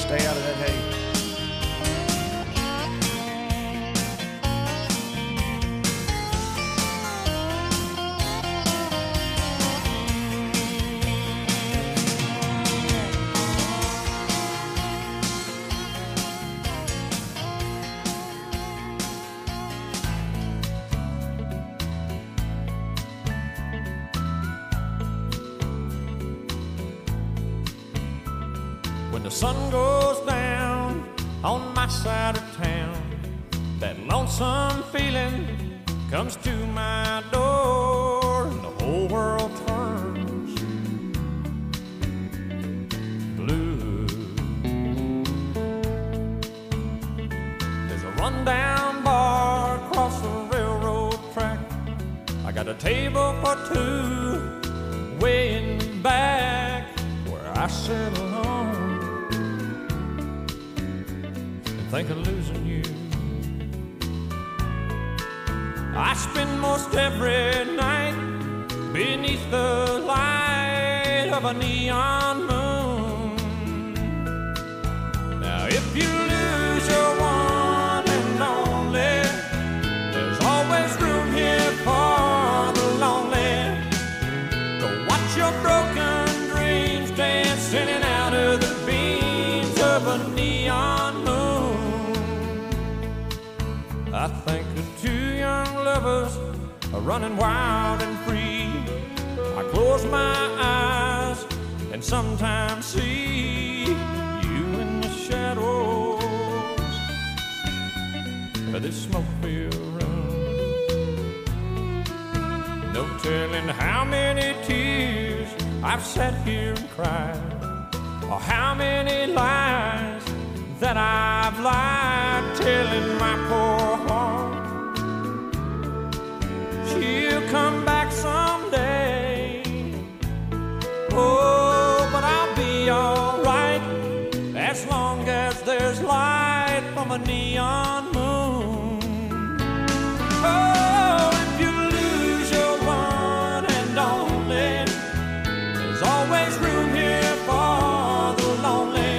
Stay out of that hay. When the sun goes down on my side of town, that lonesome feeling comes to my door, and the whole world turns blue. There's a rundown bar across the railroad track. I got a table for two way in the back where I sit alone. Think of losing you. I spend most every night beneath the light of a neon moon. Now if you lose your one and only, there's always room here for the lonely. Go watch your broken dreams dancing out of the beams of a neon moon. I think of two young lovers are running wild and free. I close my eyes and sometimes see you in the shadows of this smoke-filled room. No telling how many tears I've sat here and cried, or how many lies that I've lied, telling my poor heart she'll come back someday. Oh, but I'll be alright as long as there's light from a neon moon. Oh, if you lose your one and only, there's always room here for the lonely.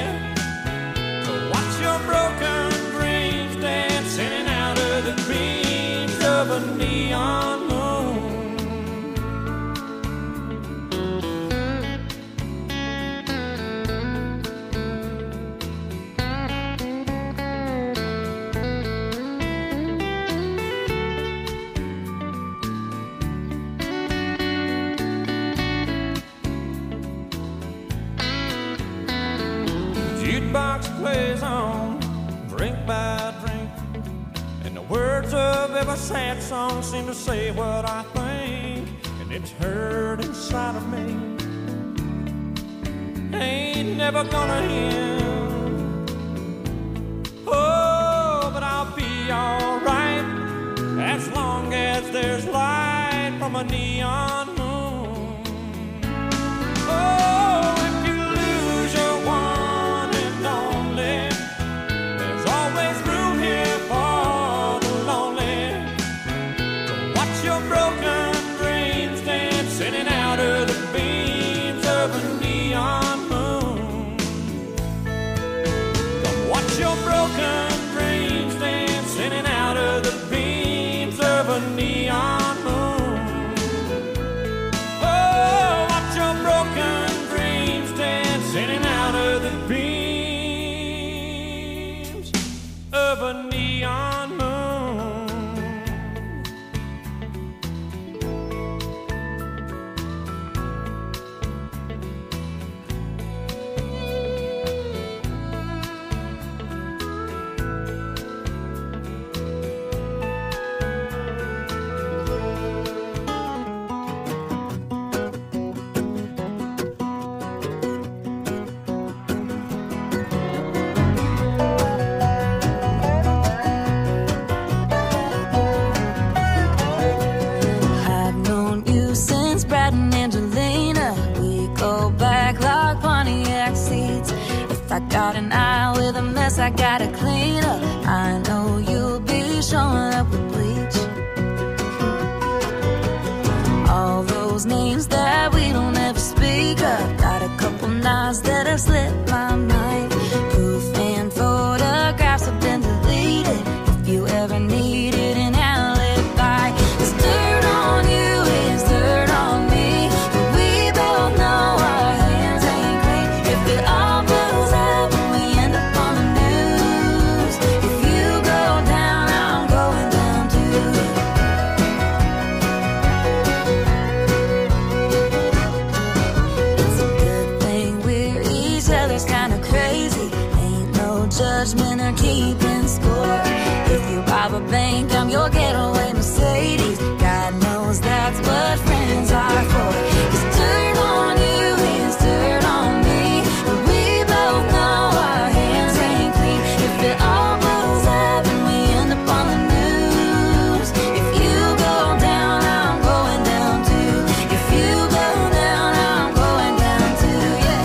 Broken dreams dancing out of the beams of a neon moon. The jukebox plays on drink by drink, and the words of every sad song seem to say what I think, and it's heard inside of me. Ain't never gonna end. Oh, but I'll be alright as long as there's light from a neon moon. Oh, if you lose your one and only, always room here for the lonely. Go watch your broken dreams dancing out of the beams of a neon moon. Come watch your broken dreams dancing out of the beams of a neon moon. Oh, watch your broken dreams dancing out of the beams of a neon moon. I got an eye with a mess I gotta clean up. I know you'll be showing up with bleach. All those names that we don't ever speak of. Got a couple knives that have slipped my mind. Proof kinda crazy. Ain't no judgment or keeping score. If you rob a bank, I'm your getaway Mercedes. God knows that's what friends are for. 'Cause dirt on you is dirt on me, and we both know our hands ain't clean. If it all blows up and we end up on the news, if you go down, I'm going down too. If you go down, I'm going down too, yeah.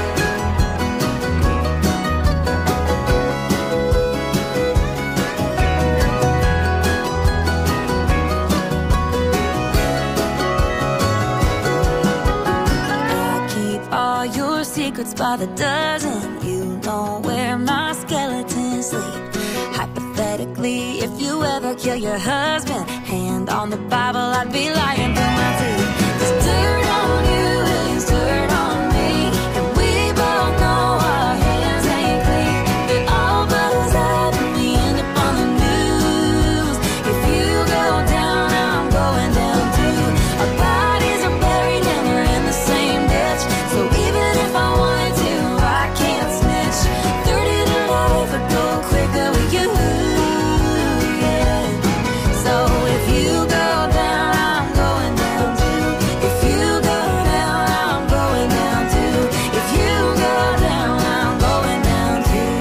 I keep all your secrets by the dozen. You know where my skeletons sleep. Hypothetically, if you ever kill your husband, hand on the Bible, I'd be lying through my teeth. 'Cause dirt on you is dirt on me, and we both know our hands ain't clean. It all blows up and we end up on the news. If you go down, I'm going down too. Our bodies are buried and we're in the same ditch. So even if I wanted to, I can't snitch. 30 to life would go quicker with you, yeah. So if you go down, I'm going down too. If you go down, I'm going down too. If you go down, I'm going down too.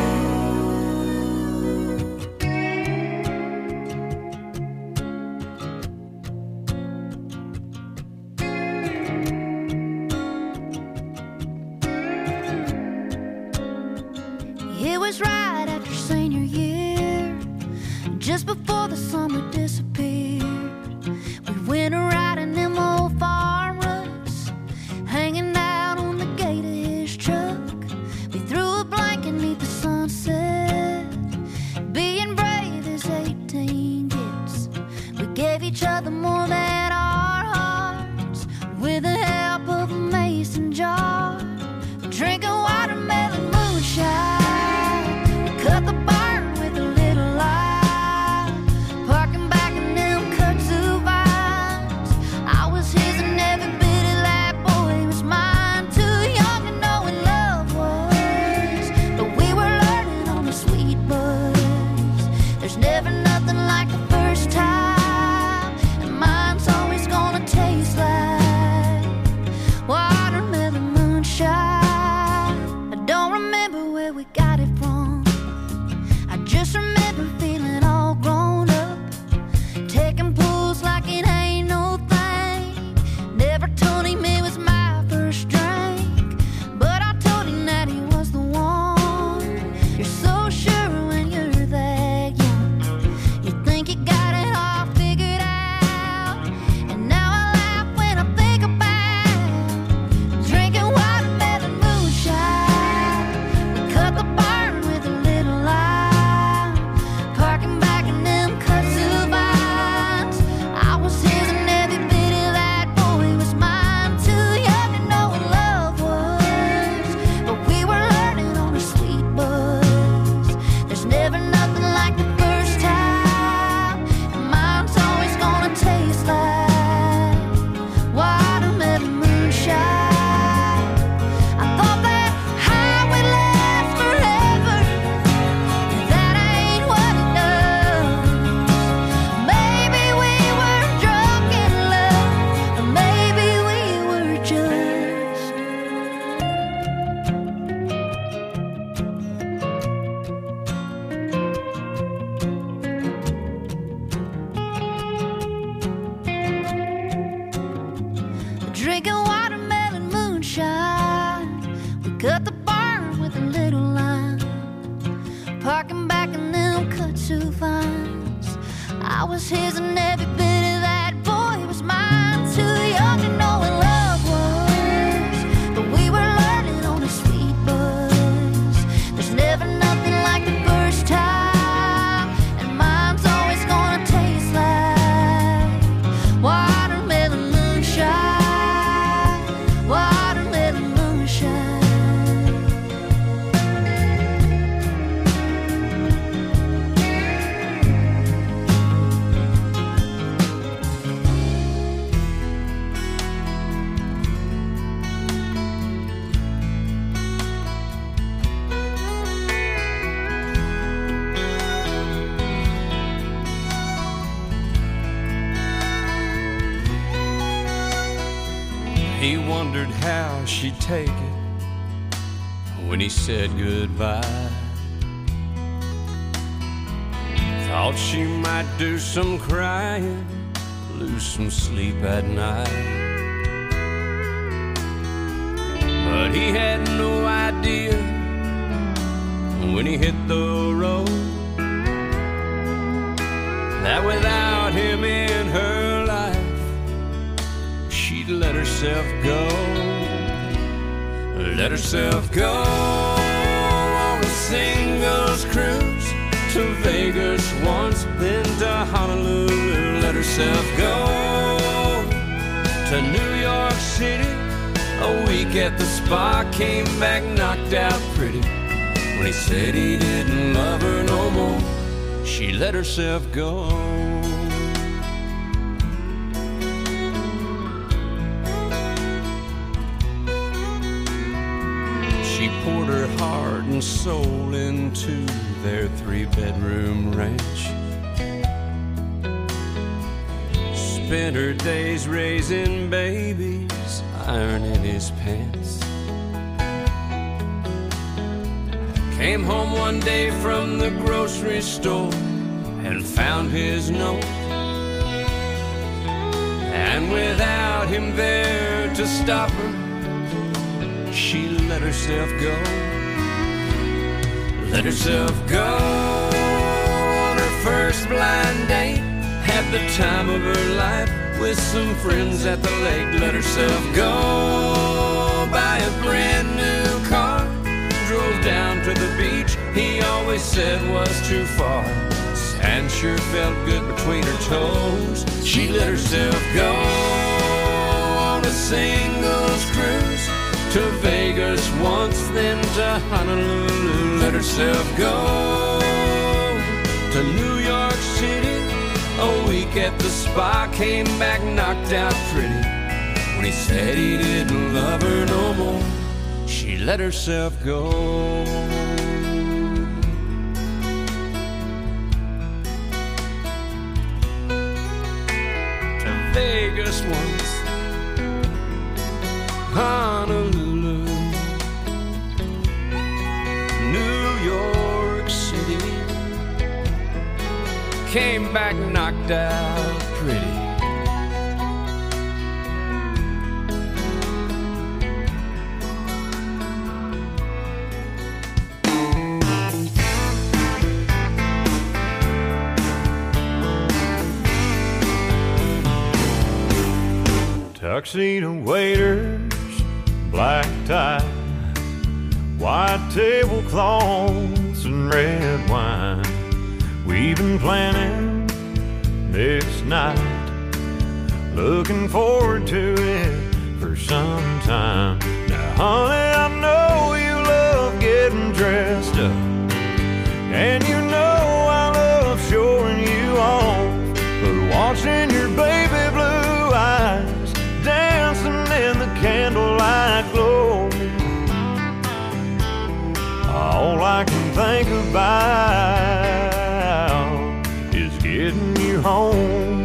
It was right after senior year, just before the summer disappeared. We went a riding them old farm ruts, hanging out on the gate of his truck. We threw a blanket beneath the sunset, being brave as 18 gets. We gave each other more than our hearts, with the help of a mason jar, drinking watermelon moonshine. We cut the barn with a little light, parking back in them kudzu vines. I was his and every bit of that boy was mine. Too young to know what love was, but we were learning on the sweet buzz. There's never nothing like the first time, and mine's always gonna taste like watermelon moonshine. I don't remember where we got it from. I just remember feeling all grown up, taking pulls like it ain't no thing. Never told him it was my first drink, but I told him that he was the one. You're so sure when you're that young, you think you got it all figured out. And now I laugh when I think about drinking watermelon moonshine. We cut the barn with a little light, parking back in them kudzu vines. I was his and every bit of that boy was mine. Too young to know what love was, but we were learning on a sweet buzz. There's never nothing like the first time, and mine's always gonna taste like watermelon moonshine. I thought that high would last forever, and that ain't what it does. Maybe we were drunk in love, or maybe we were just drinking watermelon moonshine. We cut the barn with a little line, parking back in them kudzu vines. I was his and every bit of that boy was mine. Too young to know what love was, but we were learning on a sweet buzz. There's never nothing like the first time, and mine's always gonna taste like watermelon moonshine. Watermelon moonshine. He wondered how she'd take it when he said goodbye. Thought she might do some crying, lose some sleep at night. But he had no idea when he hit the road that without him in her life, she'd let herself go. Let herself go on a singles cruise to Vegas once, then to Honolulu. Let herself go to New York City. A week at the spa, came back knocked out pretty. When he said he didn't love her no more, she let herself go. She poured her heart and soul into their 3-bedroom ranch. Spent her days raising babies, ironing his pants. Came home one day from the grocery store and found his note. And without him there to stop her, she let herself go. Let herself go on her first blind date. Had the time of her life with some friends at the lake. Let herself go buy a brand new car. Drove down to the beach he always said was too far. Sand sure felt good between her toes. She let herself go on a singles cruise to Vegas once, then to Honolulu. Let herself go to New York City. A week at the spa, came back knocked out pretty. When he said he didn't love her no more, she let herself go. To Vegas once, Honolulu, New York City. Came back knocked out pretty. Tuxedo waiters, black tie, white tablecloths and red wine. We've been planning this night, looking forward to it for some time. Now, honey, I know you love getting dressed up, and you know I love showing you off. But watching your baby blue eyes dancing in the candlelight glow, all I can think about is getting you home.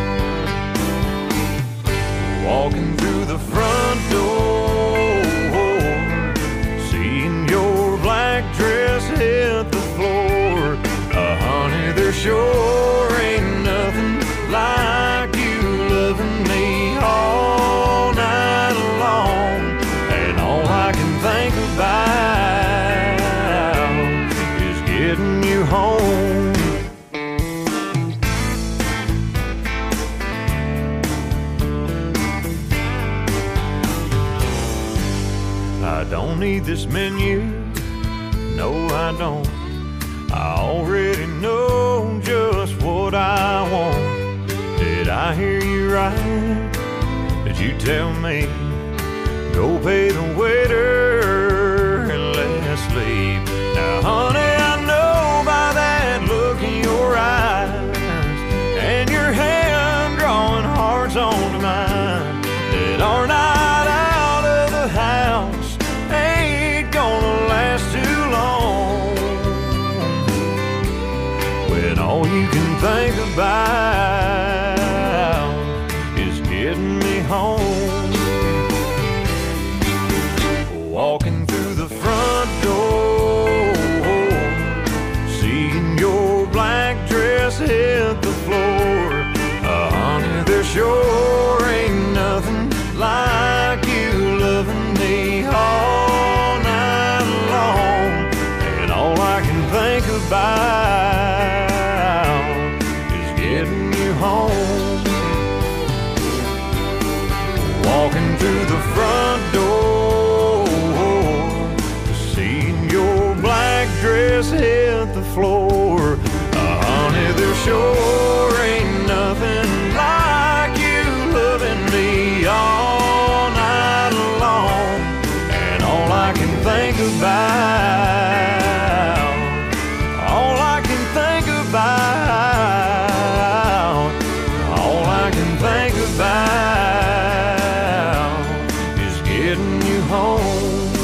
Walking through the front door, seeing your black dress hit the floor. Honey, there sure ain't nothing like you loving me all night long. And all I can think about is getting you home. I don't need this menu, no I don't. I already know just what I want. Did I hear you right? Did you tell me, go pay the waiter and let's leave? Now honey, I know by that look in your eyes and your hand drawing hearts onto mine, that our night out of the house ain't gonna last too long, when all you can think about is getting me home. about is getting you home. Walking through the front door, seeing your black dress hit the floor. Honey, there sure ain't nothing like you loving me all night long. And all I can think about, all I can think about, all I can think about is getting you home.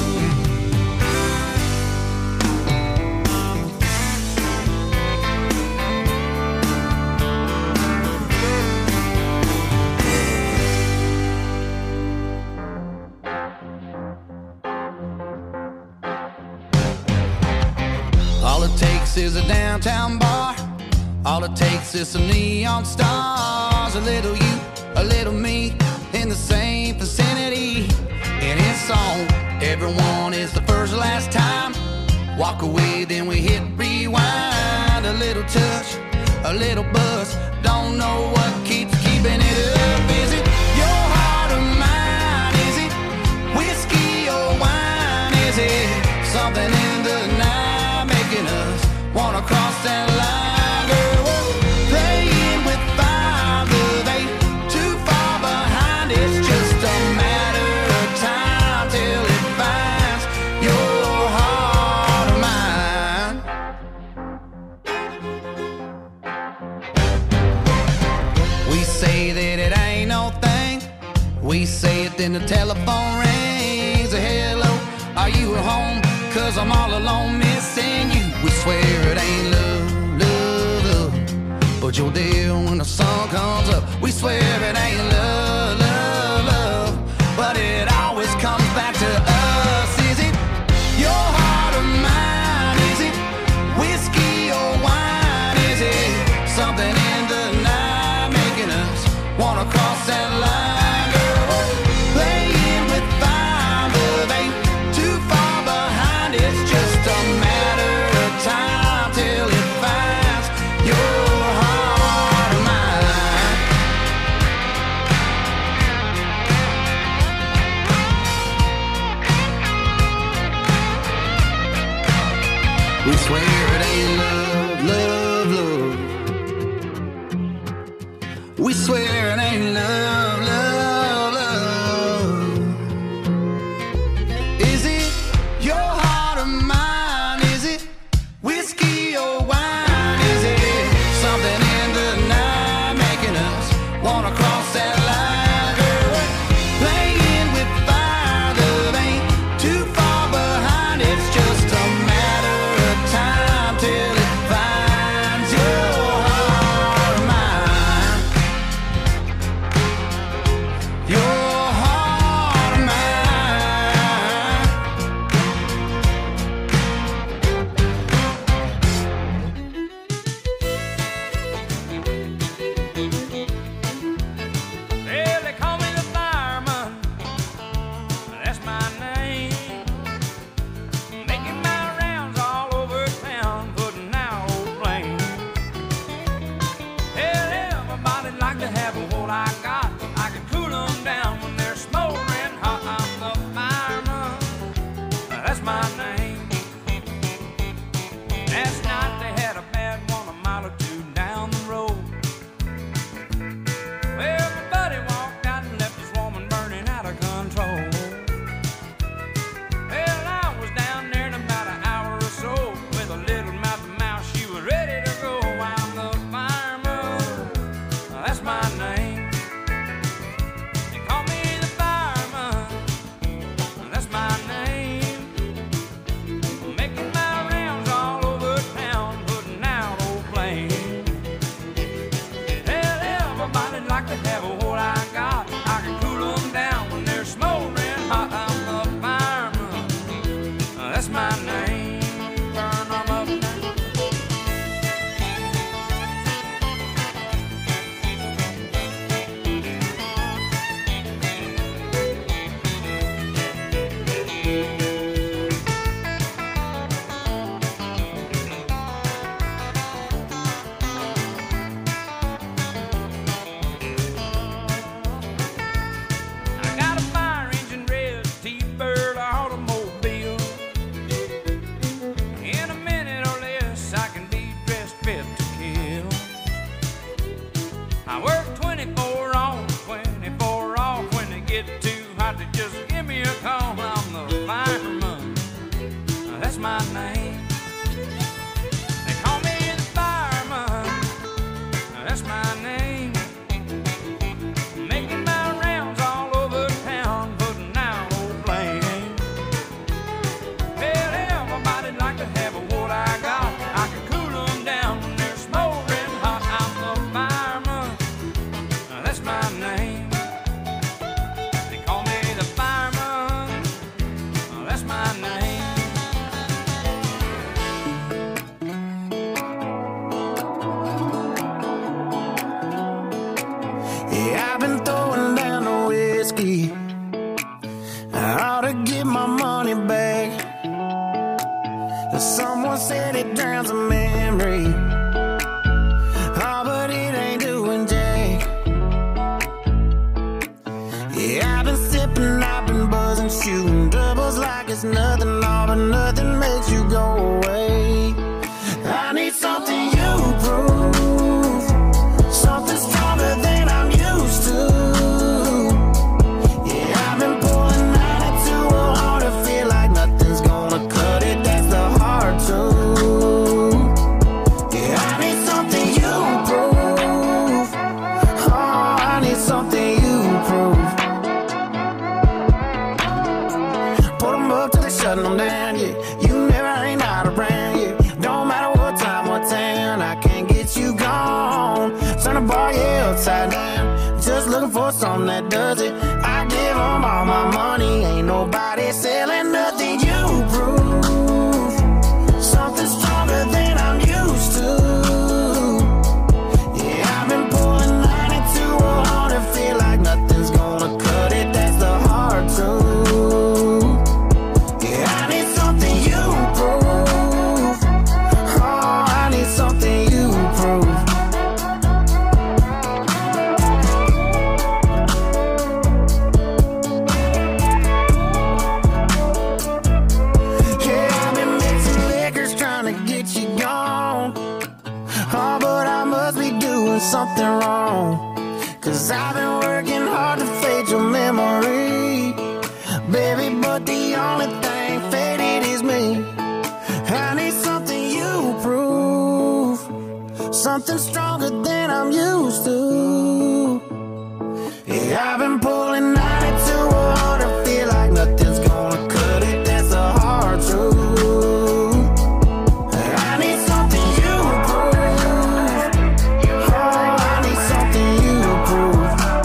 All it takes is a downtown bar. All it takes is some neon stars. A little you, a little me, in the same vicinity. And it's on. Everyone is the first last time. Walk away, then we hit rewind. A little touch, a little buzz. Don't know what keeps keeping it up. Is it your heart or mine? Is it whiskey or wine? Is it something in the night making us wanna cross that line? Girl, we're playing with fire, love ain't too far behind. It's just a matter of time till it finds your heart or mine. We say that it ain't no thing. We say it, then the telephone rings. Hello, are you at home? 'Cause I'm all alone missing you. We swear it ain't love, love, love, but you're there when the sun comes up. We swear it ain't love, love, love, but it always comes back to us. Is it your heart or mine? Is it whiskey or wine? Is it something in the night making us wanna cross that line? Girl, we're playing with fire, love ain't too far behind. It's just a matter of time till it finds your heart or mine. We swear it ain't love, love, love. We swear it ain't love, love, love. Is it your heart or mine? Is it whiskey or wine? Is it something in the night making us wanna cross that line? Girl, we're playing with fire, love ain't too far behind. It's just a matter of time till it finds your heart or mine. Someone said it drowns a memory. Oh, but it ain't doing jack. Yeah, I've been sipping, I've been buzzing, shooting doubles like it's nothing, all but nothing makes you go away. I need something you prove, something stronger than I'm used to. Yeah, I've been pulling 92 hard to feel like nothing's gonna cut it. That's the hard truth. Yeah, I need something you prove. Oh, I need something you prove. Put them up till they shutting them down, yeah. You never ain't out around, yeah. Don't matter what time, what town, I can't get you gone. Turn the bar, yeah, upside down. Just looking for something that does it. I give them all my money, ain't nobody selling nothing. You prove something stronger than I'm used to. Yeah, I've been pulling 92 hard to feel like nothing's gonna cut it. That's the hard truth. Yeah, I need something you prove. Oh, I need something you prove. Yeah, I've been mixing liquors trying to get you gone. Oh, but I must be doing something wrong. 'Cause I've been working hard to fade your memory, baby, but the only thing faded is me. I need something you prove, something stronger than I'm used to. Yeah, I've been pulling 92 hard to feel like nothing's gonna cut it. That's the hard truth. I need something you prove. Oh, I need something you prove.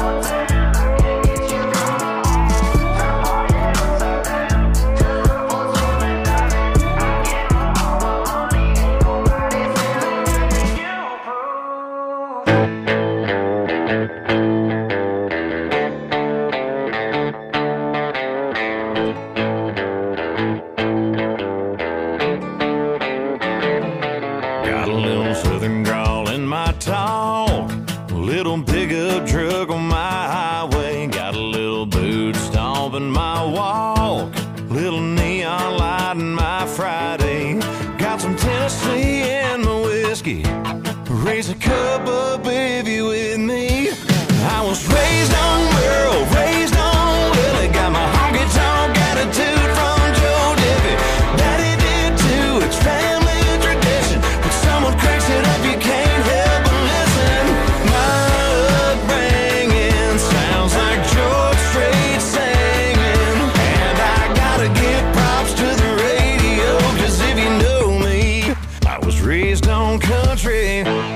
Got a little southern drawl in my talk, a little pickup truck on my highway, got a little boot stomp in my walk, little neon light in my Friday, got some Tennessee in my whiskey, raise a cup up if you with me. I was raised on Merle, raised on Willie, got my honky tonk attitude from Joe Diffie. Daddy did too, it's family tradition. When someone cracks it up, you can't help but listen. My upbringing sounds like George Strait singing, and I gotta give props to the radio, 'cause if you know me, I was raised on country.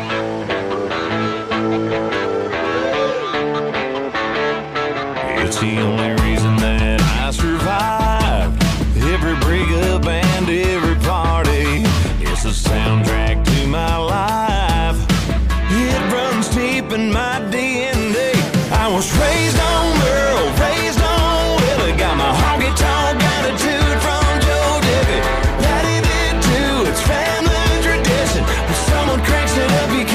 It's the only reason that I survived every breakup and every party. It's the soundtrack to my life. It runs deep in my DNA. I was raised on Merle, raised on Willie, got my honky tonk attitude from Joe Diffie. Daddy did too, it's family tradition. When someone cracks it up, you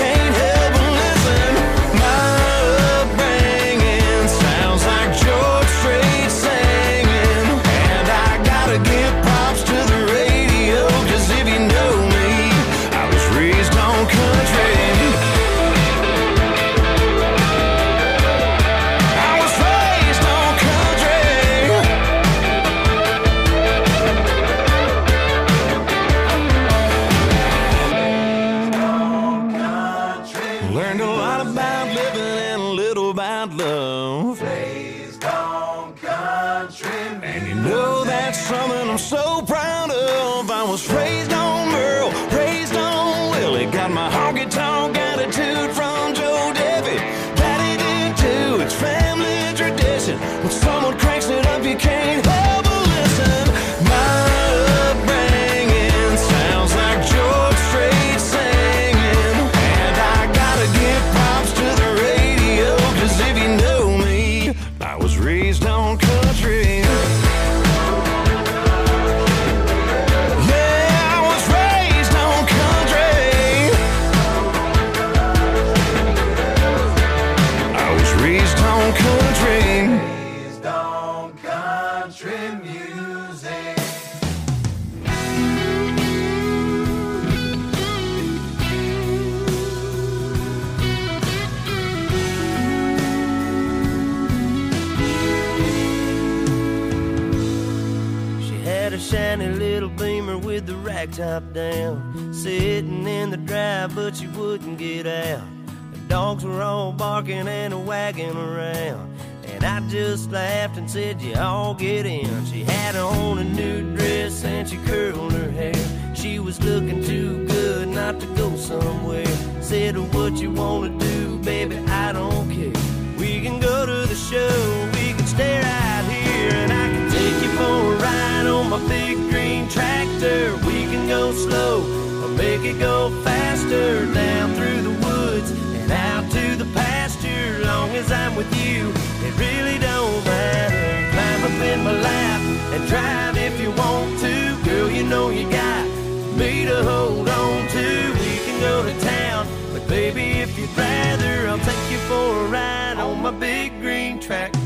blacktop down, sitting in the drive, but she wouldn't get out. The dogs were all barking and wagging around, and I just laughed and said, you all get in. She had on a new dress and she curled her hair. She was looking too good not to go somewhere. Said, what you wanna do, baby, I don't care. We can go to the show, we can stay right here, and I can take you for a ride on my big green tractor. We can go slow or make it go faster, down through the woods and out to the pasture. Long as I'm with you, it really don't matter. Climb up in my lap and drive if you want to. Girl, you know you got me to hold on to. We can go to town, but baby, if you'd rather, I'll take you for a ride on my big green tractor.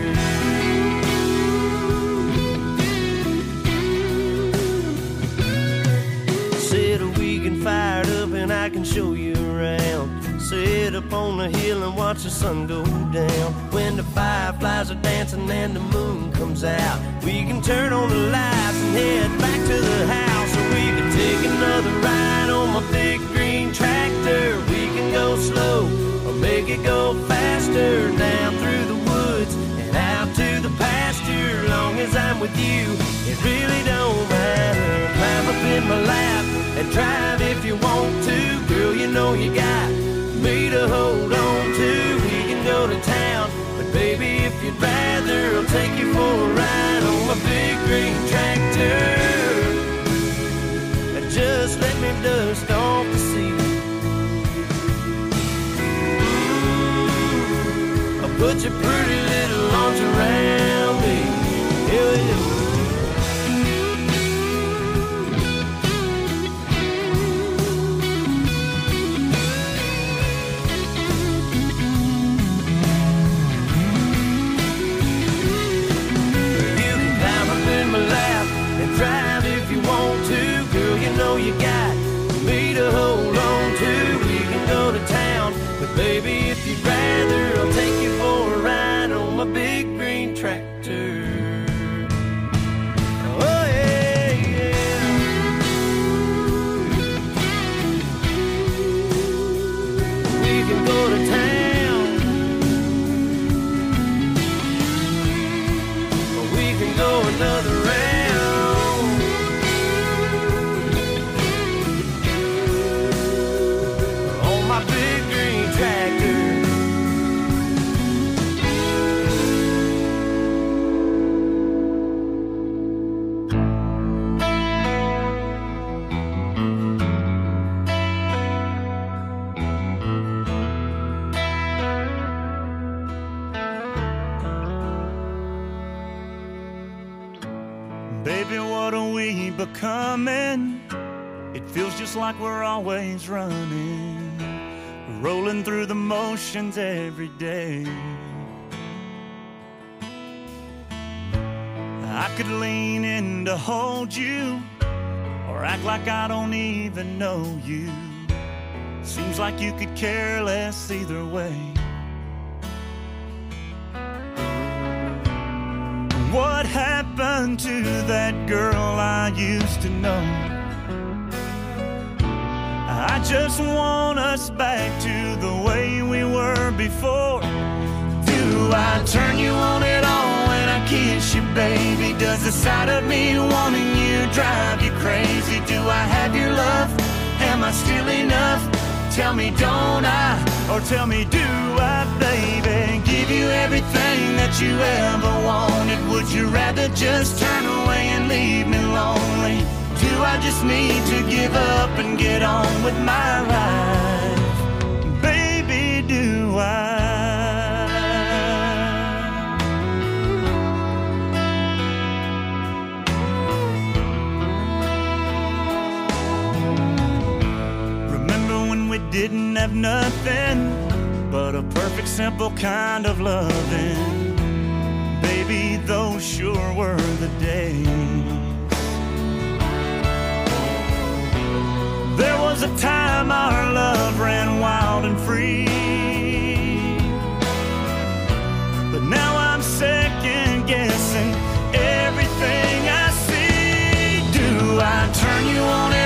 Said we can fire it up and I can show you around. Sit up on the hill and watch the sun go down. When the fireflies are dancing and the moon comes out, we can turn on the lights and head back to the house. Or we can take another ride on my big green tractor. We can go slow or make it go faster, down through the woods and out to the pasture. Long as I'm with you, it really don't matter. Climb up in my lap and drive if you want to. Girl, you know you got me to hold on to. We can go to town, but baby, if you'd rather, I'll take you for a ride on my big green tractor. And just let me dust off the seat. I'll put your pretty little arms around me. Yeah. Drive if you want to, girl, you know you got me to hold on to. We can go to town, but baby, if you'd rather, I'll take you for a ride on my big green tractor. Oh yeah, yeah. We can go to town, or we can go another round. Baby, what are we becoming? It feels just like we're always running, rolling through the motions every day. I could lean in to hold you, or act like I don't even know you. Seems like you could care less either way. What happened to that girl I used to know? I just want us back to the way we were before. Do I turn you on at all when I kiss you, baby? Does the sight of me wanting you drive you crazy? Do I have your love? Am I still enough? Tell me, don't I? Or tell me, do I, baby? Give you everything that you ever wanted. Would you rather just turn away and leave me lonely? Do I just need to give up and get on with my life? Baby, do I? We didn't have nothing but a perfect, simple kind of loving. Baby, those sure were the days. There was a time our love ran wild and free, but now I'm second guessing everything I see. Do I turn you on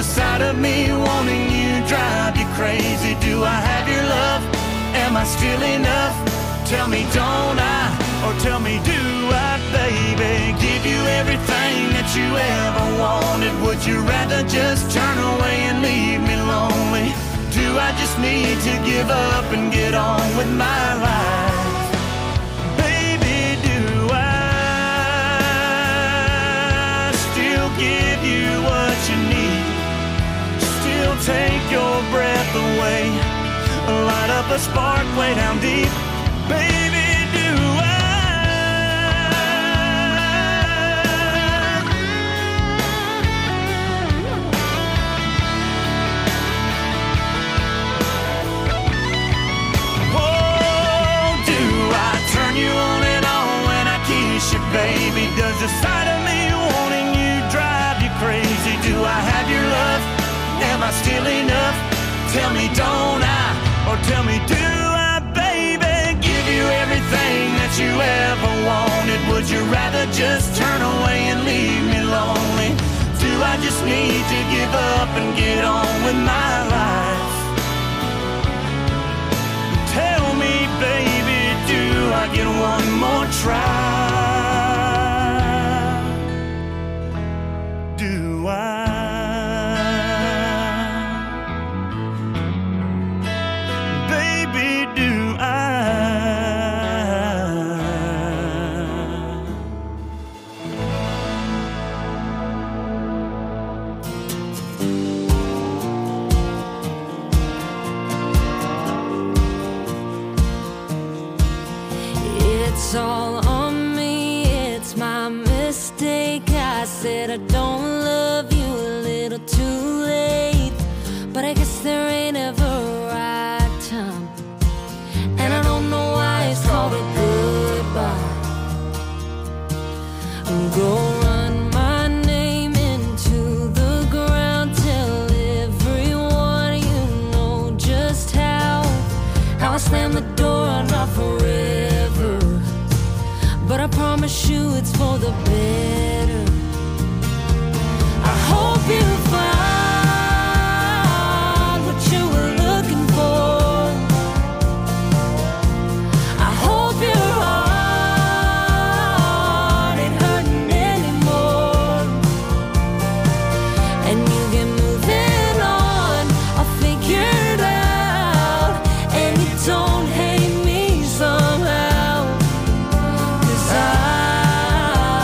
sight of me wanting you drive you crazy? Do I have your love? Am I still enough? Tell me, don't I? Or tell me, do I, baby? Give you everything that you ever wanted. Would you rather just turn away and leave me lonely? Do I just need to give up and get on with my life? Baby, do I still give you what you need? Still take your breath away, light up a spark way down deep. Baby, do I? Oh, do I turn you on and on when I kiss you, baby? Does the sight of me wanting you drive you crazy? Do I have your love? Am I still enough? Tell me, don't I? Or tell me, do I, baby? Give you everything that you ever wanted. Would you rather just turn away and leave me lonely? Do I just need to give up and get on with my life? Tell me, baby, do I get one more try? Do I? It's all on me, it's my mistake. I said I don't love you a little too late, but I guess there ain't ever a right time, and I don't know why it's called a goodbye. Go run my name into the ground, tell everyone you know just how I slam the door on not forever, but I promise you it's for the better. I hope you find what you were looking for. I hope your heart ain't hurting anymore, and you get moving on. I'll figure it out, and you don't hate me somehow. 'Cause I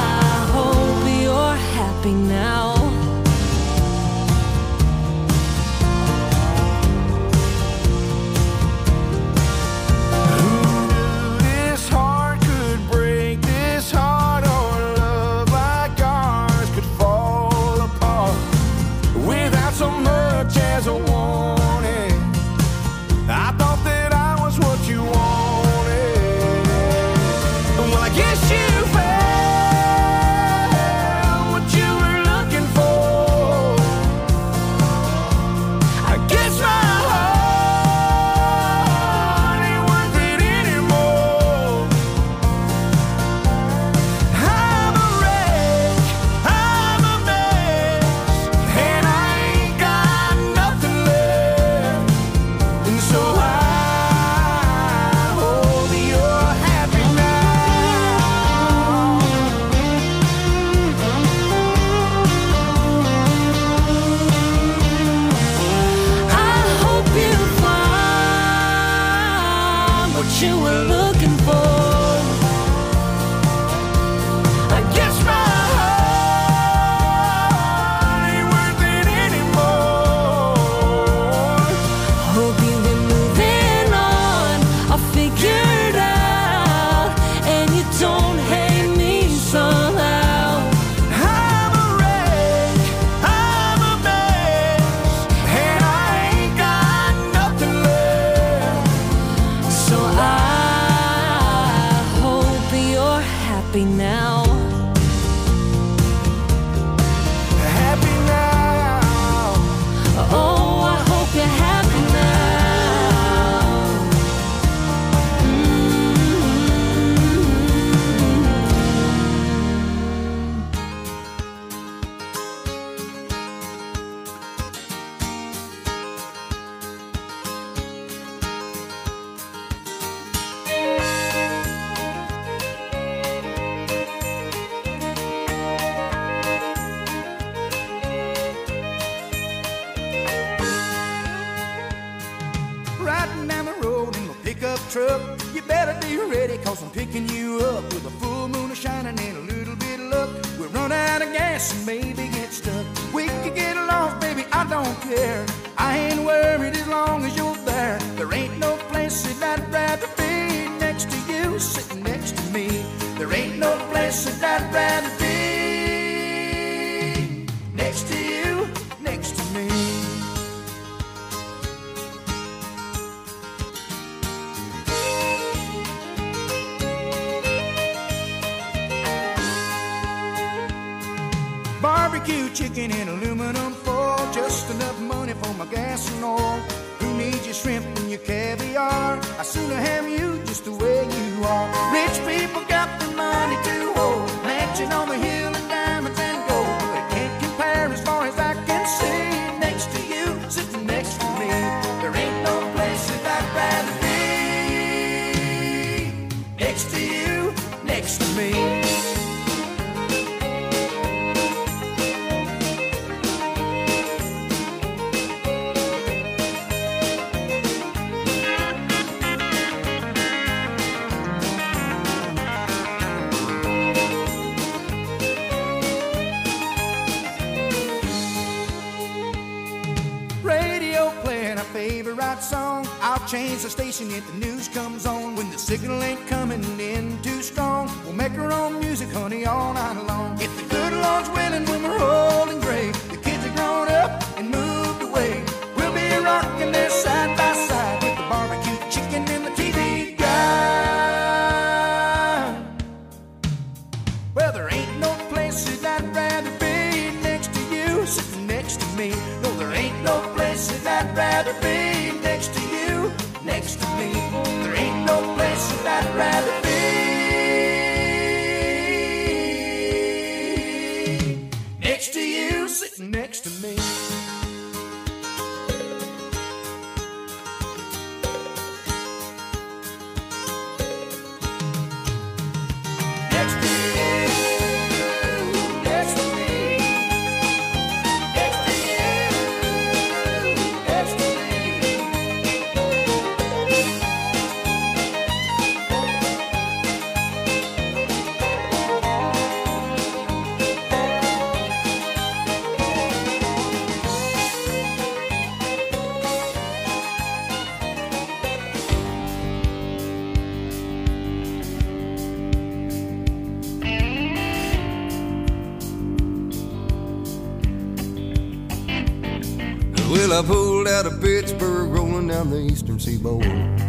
truck. You better be ready, cause I'm picking you up with a full moon shining and a little bit of luck. We'll run out of gas and maybe get stuck. We could get lost, baby, I don't care. I ain't worried as long as you're there. There ain't no place that I'd rather be next to you, sitting next to me. There ain't no place that I'd rather be next to you, next to me. Barbecue chicken in aluminum foil, just enough money for my gas and oil. Who needs your shrimp and your caviar? I sooner have you just the way you are. Rich people got the money to hold, mansion on the hill and diamonds and gold. But it can't compare as far as I can see. Next to you, sitting next to me. There ain't no place that I'd rather be next to you, next to me. Favorite song, I'll change the station if the news comes on. When the signal ain't coming in too strong, we'll make our own music, honey, all night long. If the good Lord's willing, when we're old and gray, the kids are grown up and moved away, we'll be rocking there side by side with the barbecue chicken and the TV guy. Well, there ain't no place that I'd rather be next to you, sitting next to me. No, there ain't no place that I'd rather be next to you, next to me. There ain't no place that I'd rather be next to you, sitting next to me. Well, I pulled out of Pittsburgh, rolling down the eastern seaboard.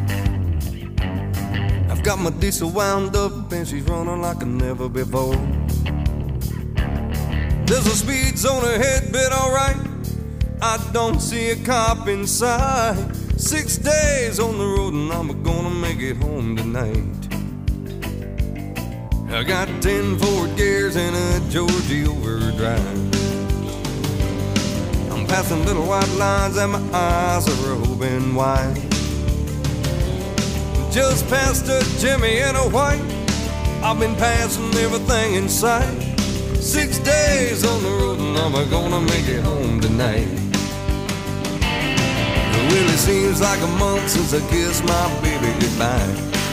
I've got my diesel wound up and she's running like never before. There's a speed zone ahead, but alright, I don't see a cop in sight. 6 days on the road and I'm gonna make it home tonight. I got 10 Ford gears and a Georgia overdrive. Passing little white lines and my eyes are open wide. Just past a Jimmy and a white, I've been passing everything in sight. 6 days on the road and I'm gonna make it home tonight. Well, it seems like a month since I kissed my baby goodbye.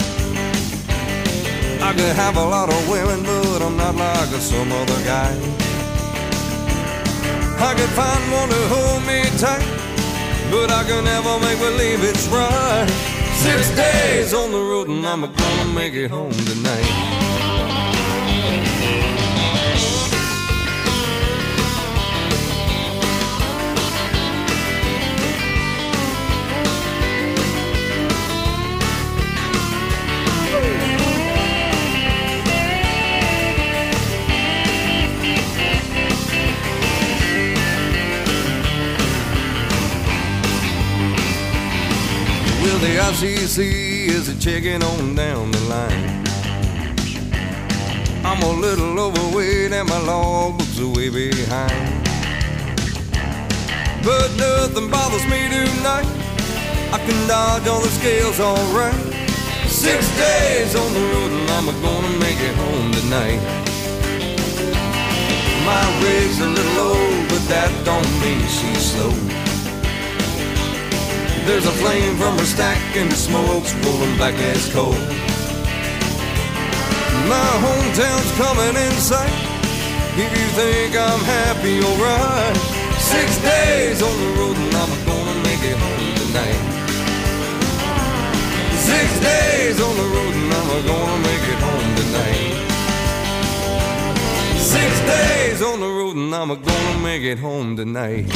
I could have a lot of women, but I'm not like some other guy. I could find one to hold me tight, but I can never make believe it's right. 6 days on the road and I'm gonna make it home tonight. The ICC is a checking on down the line. I'm a little overweight and my logbook's way behind. But nothing bothers me tonight. I can dodge all the scales alright. 6 days on the road and I'm gonna make it home tonight. My rig's a little old, but that don't mean she's slow. There's a flame from her stack and the smoke's rolling back as coal. My hometown's coming in sight. If you think I'm happy, alright. 6 days on the road and I'm gonna make it home tonight. 6 days on the road and I'm gonna make it home tonight. 6 days on the road and I'm gonna make it home tonight.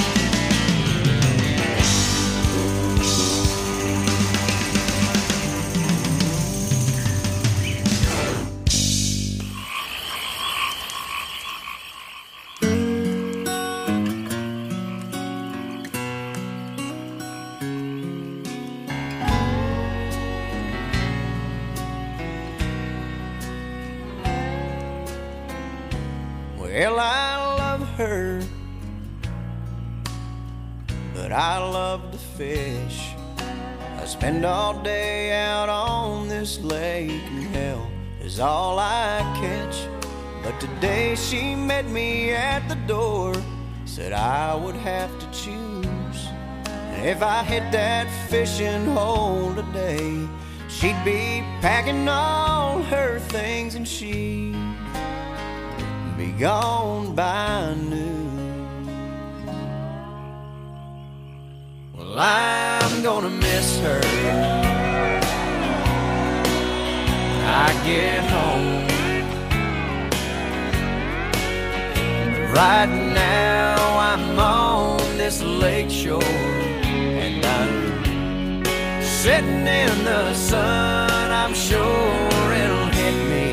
Well, I love her, but I love to fish. I spend all day out on this lake, and hell is all I catch. But today she met me at the door, said I would have to choose. And if I hit that fishing hole today, she'd be packing all her things and she'd be gone by noon. Well, I'm gonna miss her when I get home. Right now I'm on this lake shore, and I'm sitting in the sun. I'm sure it'll hit me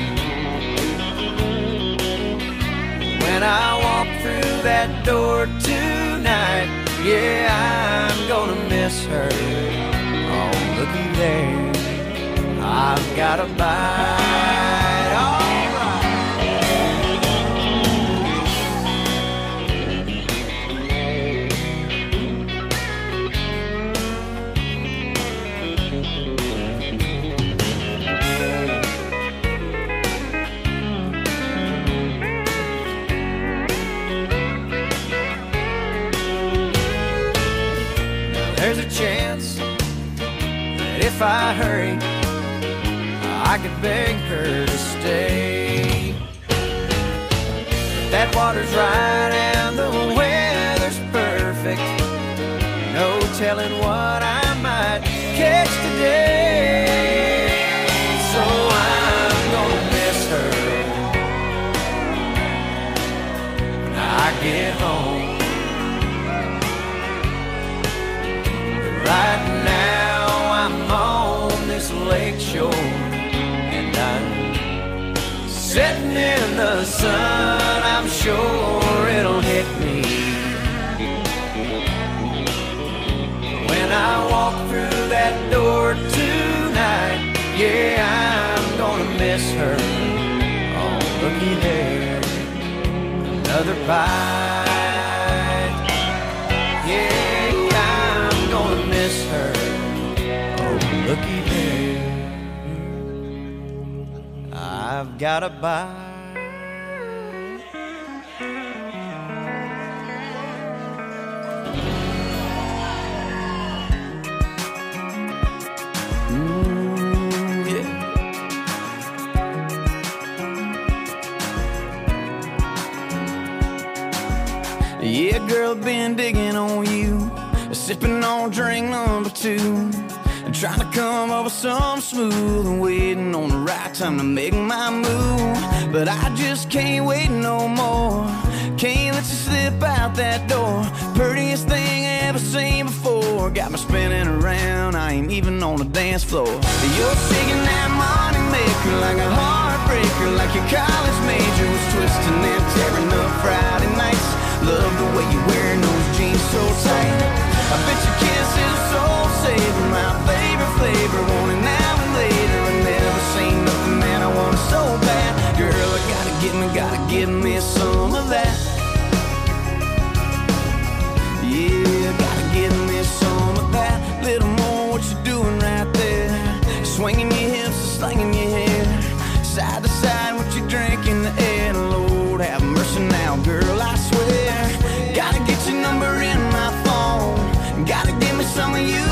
when I walk through that door tonight. Yeah, I'm gonna miss her. Oh, looky there, I've got a bite. All right. There's a chance that if I hurry, I could beg her to stay. But that water's right and the weather's perfect. No telling what I might catch today. So I'm gonna miss her when I get home. Right now I'm on this lake shore, and I'm sitting in the sun. I'm sure it'll hit me when I walk through that door tonight. Yeah, I'm gonna miss her. Oh, looky there, another bite. Yeah, I'm gonna miss her. Oh, looky there, I've got a bite. Yeah, girl, been digging on you, sipping on drink number 2, and trying to come up with something smooth, and waiting on the right time to make my move. But I just can't wait no more. Can't let you slip out that door. Prettiest thing I ever seen before. Got me spinning around, I ain't even on the dance floor. You're shaking that money maker like a heartbreaker, like your college major was twisting and tearing up Friday nights. Love the way you wearing those jeans so tight. I bet your kiss is soul saver, my favorite flavor. Want it now and later. I never seen nothing that I want so bad. Girl, I gotta give me some of that. Yeah, gotta give me some of that. Little more what you doing right there. Swinging your hips and slinging your hair. Side to side, what you drink in the air. Lord have mercy now, girl, I swear. Gotta get your number in my phone. Gotta give me some of you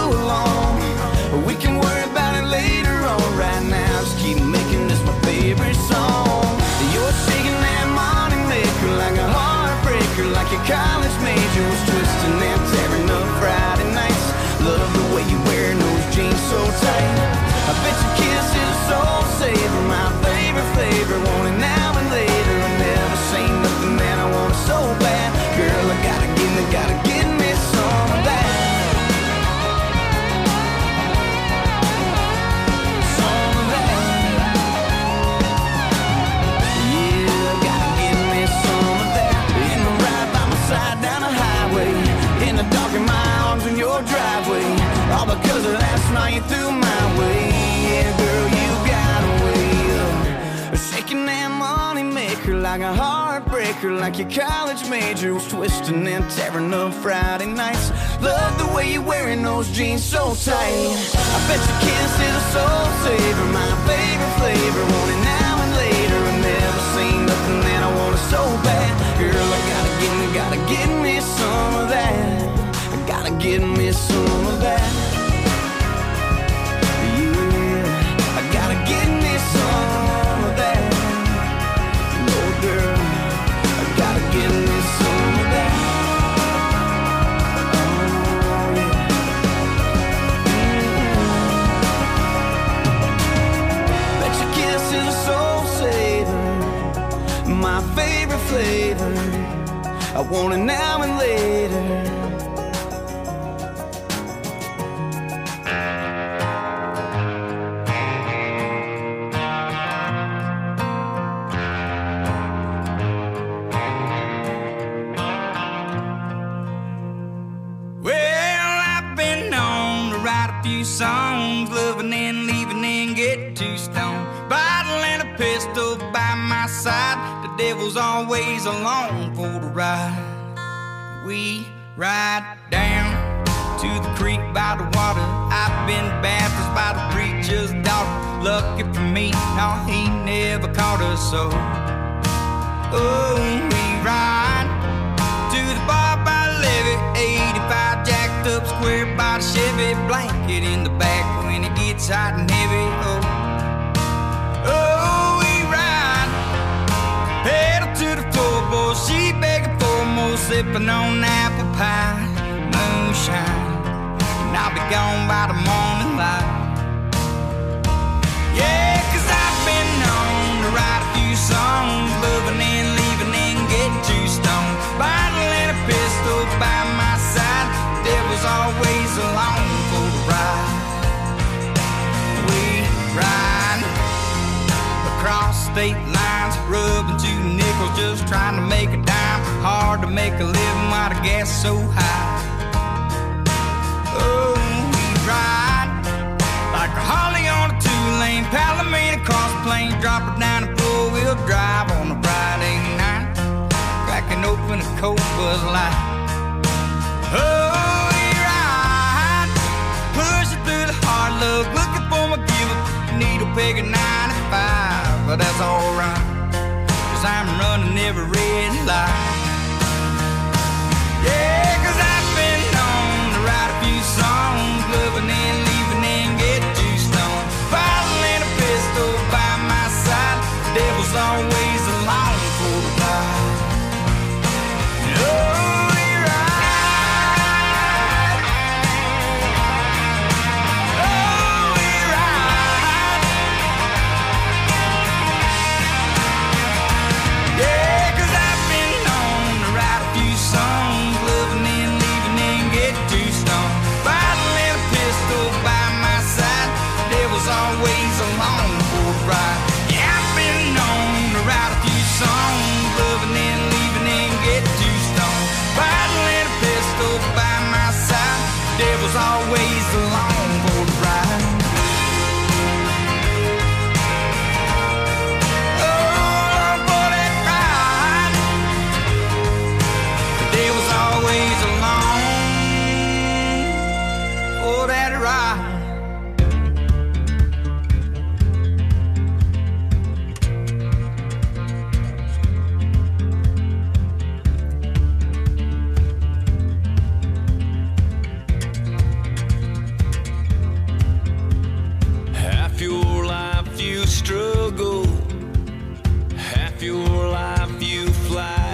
your driveway, all because of last night you threw my way. Yeah, girl, you got a way of shaking that money maker like a heartbreaker, like your college major was twisting and tearing up Friday nights. Love the way you're wearing those jeans so tight. I bet your kiss is a soul saver, my favorite flavor. Want it now and later. I've never seen nothing that I want it so bad. Girl, I gotta get me some of that. I gotta get me some of that. Yeah, I gotta get me some of that. No, girl, I gotta get me some of that. Oh, yeah. Bet your kiss is a soul saver, my favorite flavor. I want it now and later. Songs, loving and leaving and get too stoned. Bottle and a pistol by my side. The devil's always along for the ride. We ride down to the creek by the water. I've been baptized by the preacher's daughter. Lucky for me, no, he never caught us so. Oh, we ride to the bar by the levee, 85 jacked up square by the Chevy, blanket in the back when it gets hot and heavy. Oh, we ride, pedal to the floorboard, she begging for more, sipping on apple pie, moonshine, and I'll be gone by the morning light. Yeah, 'cause I've been known to write a few songs, loving and leaving and get too stoned. Bottle and a pistol by my side, devil's always along for the ride. We ride across state lines, rubbing 2 nickels, just trying to make a dime. Hard to make a living while the gas is so high. Oh, we ride like a Harley on a 2-lane, Palomino cross plane, drop it down a 4-wheel drive on a Friday night, cracking open a cold Buzz Light. Oh, we ride, pushing through the hard luck, looking for my giver, needle peg at 95, but that's alright, 'cause I'm running every red light. Yeah, 'cause I've been known to write a few songs, loving and leaving and get too stoned. Bottle and a pistol by my side, devil's always along for the ride. Oh, we ride. Oh, we ride. Yeah, 'cause I've been known to write a few songs, loving and leaving and get too stoned. Bottle and a pistol by my side, devil's always along for the ride. Yeah, I've been known to write a few songs, loving and leaving and get too stoned. Bottle and a pistol by my side, devil's always along for the ride. Oh, for that ride, the devil's always along for that ride. Half your life you struggle, half your life you fly,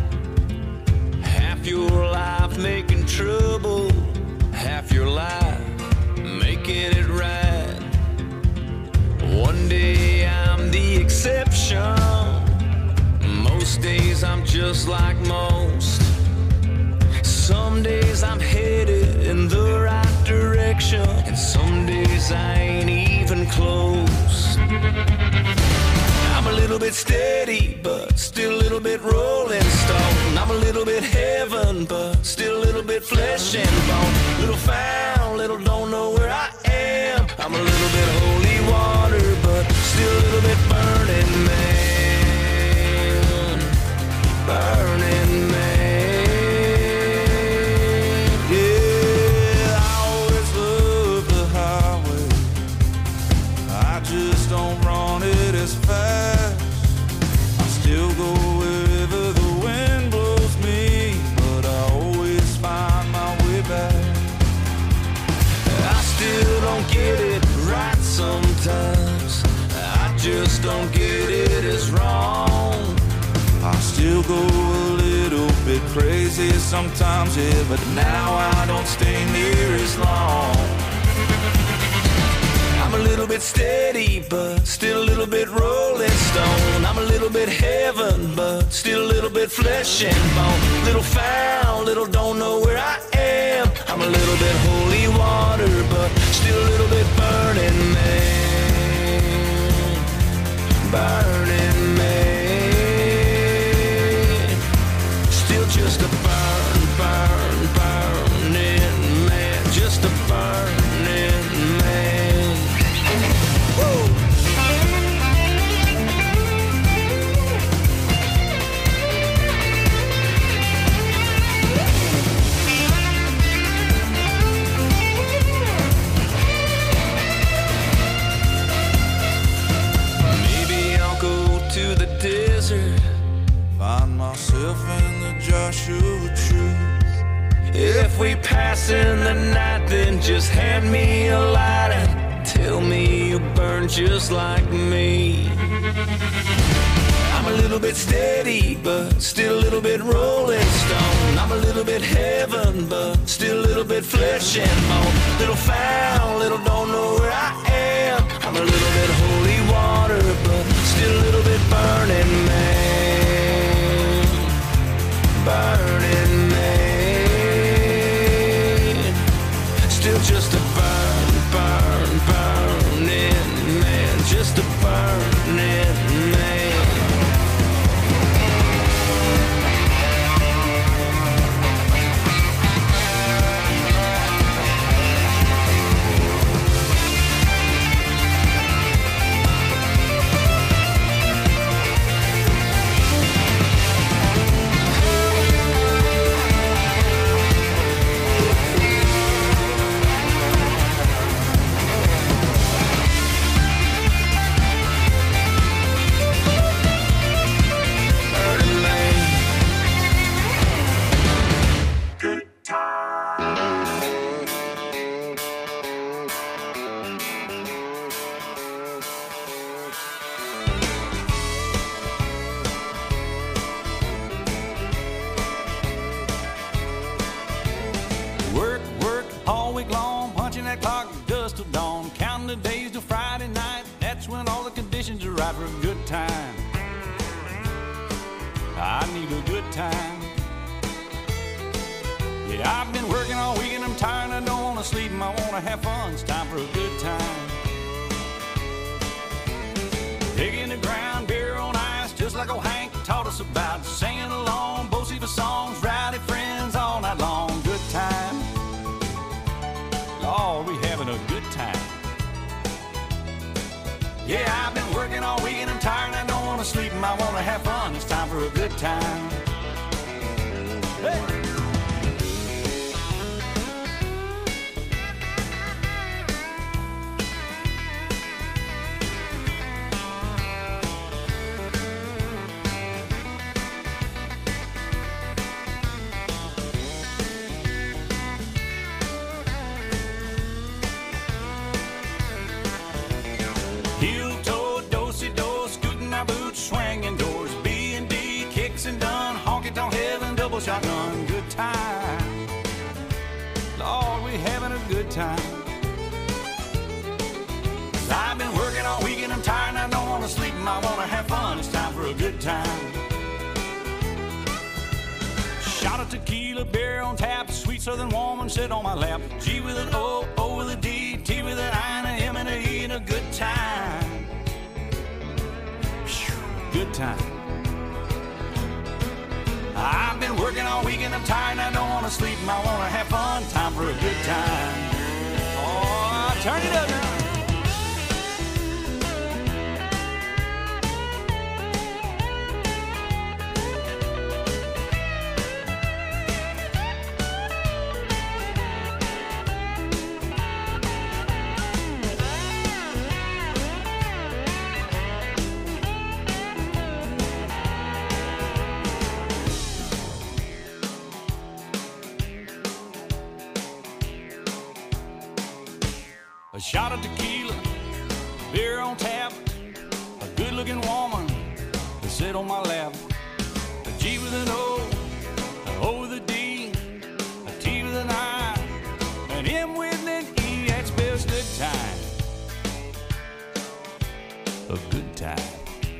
half your life making trouble, half your life making it right. One day I'm the exception, most days I'm just like most. Some days I'm headed in the right direction, and some days I ain't even close. I'm a little bit steady, but still a little bit rolling stone. I'm a little bit heaven, but still a little little bit flesh and bone. Little found, little don't know where I am. I'm a little bit holy water, but still a little bit burning man. Burning man. Yeah, I always love the highway. I just don't run it as fast. I still go wherever the wind blows me, but I always find my way back. I still don't get it right sometimes. I just don't get it as wrong. I still go a little bit crazy sometimes, yeah, but now I don't stay near as long. I'm a little bit steady, but still a little bit rolling stone. I'm a little bit heaven, but still a little bit flesh and bone. Little found, little don't know where I am. I'm a little bit holy water, but still a little bit burning man. Burning man. Still just a burn, burn, burning man. Just a burning man. Woo! Maybe I'll go to the desert, find myself in the Joshua Tree. If we pass in the night, then just hand me a light and tell me you burn just like me. I'm a little bit steady, but still a little bit rolling stone. I'm a little bit heaven, but still a little bit flesh and bone. Little found, little don't know where I am. I'm a little bit holy water, but still a little bit burning man. Burning man. Still just a burn, burn, burning man. Just a burning man. Work, work all week long, punching that clock dust till dawn, counting the days till Friday night. That's when all the conditions are right for a good time. I need a good time. Yeah, I've been working all week and I'm tired. I don't want to sleep and I want to have fun. It's time for a good time. Digging the ground, beer on ice, just like old Hank taught us about. Singing along, Bo-Siva songs, rowdy friends all night long. Good time. Lord, we having a good time. Yeah, I've been working all week and I'm tired and I don't want to sleep and I want to have fun. It's time for a good time. Hey! Heel-toe, do-si-do, scooting our boots, swinging doors, B&D, kicks and done, honky-tonk heaven, double shotgun, good time. Lord, we having a good time. I've been working all week and I'm tired and I don't want to sleep and I want to have fun. It's time for a good time. Shot of tequila, beer on tap, sweet southern woman sit on my lap. G with an O, O with a D, T with an I and a M and a E and a good time. Good time. I've been working all weekend, I'm tired, I don't wanna sleep, I wanna have fun, time for a good time. Oh, turn it up now. A shot of tequila, beer on tap, a good-looking woman to sit on my lap. A G with an O, an O with a D, a T with an I, an M with an E, that spells good time. A good time.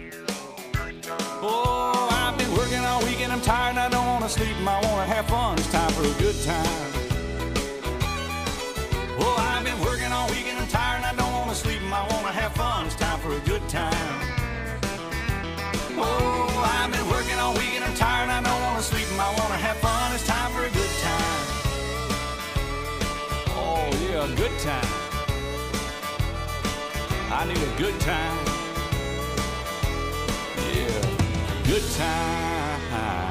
Oh, I've been working all weekend, I'm tired, I don't wanna sleep, I wanna have fun, it's time for a good time. Oh, I've been working all weekend, I'm tired, I don't wanna sleep, I wanna have fun, it's time for a good time. Oh, I've been working all weekend, I'm tired, I don't wanna sleep, I wanna have fun, it's time for a good time. Oh, yeah, a good time. I need a good time. Yeah, good time.